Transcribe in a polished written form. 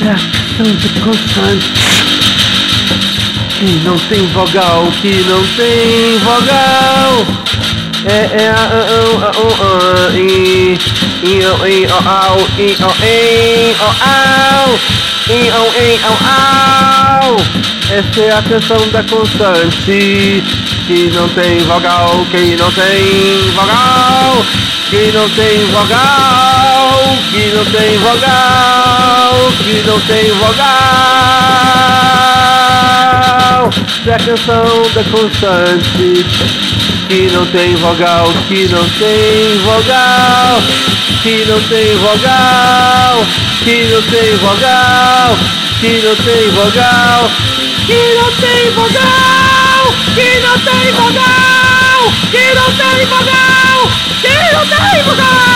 Fração de constante que não tem vogal, que não tem vogal. É a i o au essa é a canção da constante que não tem vogal, que não tem vogal, que não tem vogal, que não tem vogal, que não tem vogal. Essa é a canção da constante que não tem vogal, que não tem vogal, que não tem vogal, que não tem vogal, que não tem vogal, que não tem vogal, que não tem vogal, que não tem vogal, que não tem vogal.